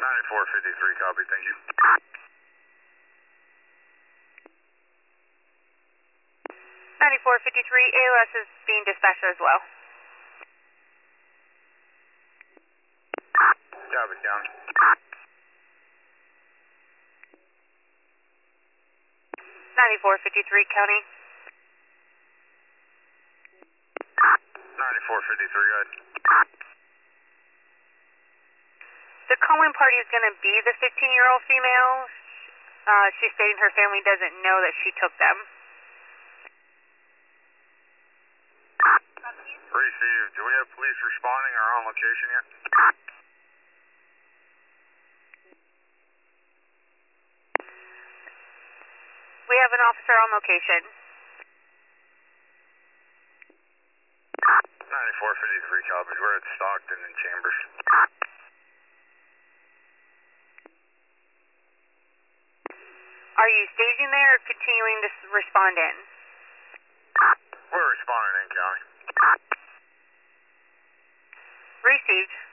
9453, copy, thank you. 9453, AOS is being dispatched as well. Copy, down. 9453, County. 9453, go ahead. The calling party is going to be the 15-year-old female. She's stating her family doesn't know that she took them. Received. Do we have police responding or on location yet? We have an officer on location. 9453, copy. We're at Stockton and Chambers. Are you staging there or continuing to respond in? We're responding in, County. Received.